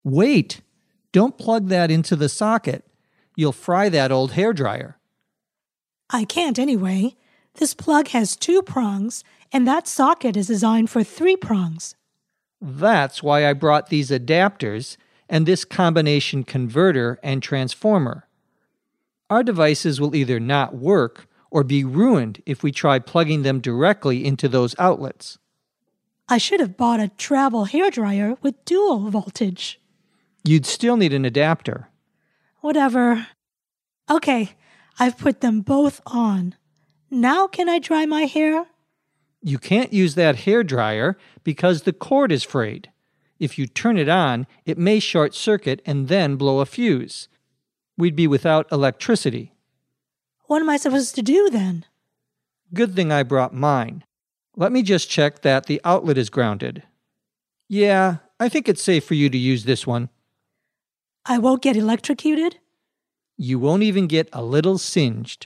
Wait! Don't plug that into the socket. You'll fry that old hairdryer. I can't anyway. This plug has 2 prongs, and that socket is designed for 3 prongs. That's why I brought these adapters and this combination converter and transformer. Our devices will either not work or be ruined if we try plugging them directly into those outlets. I should have bought a travel hairdryer with dual voltage. You'd still need an adapter. Whatever. Okay, I've put them both on. Now can I dry my hair? You can't use that hairdryer because the cord is frayed. If you turn it on, it may short circuit and then blow a fuse. We'd be without electricity. What am I supposed to do then? Good thing I brought mine. Let me just check that the outlet is grounded. Yeah, I think it's safe for you to use this one. I won't get electrocuted? You won't even get a little singed.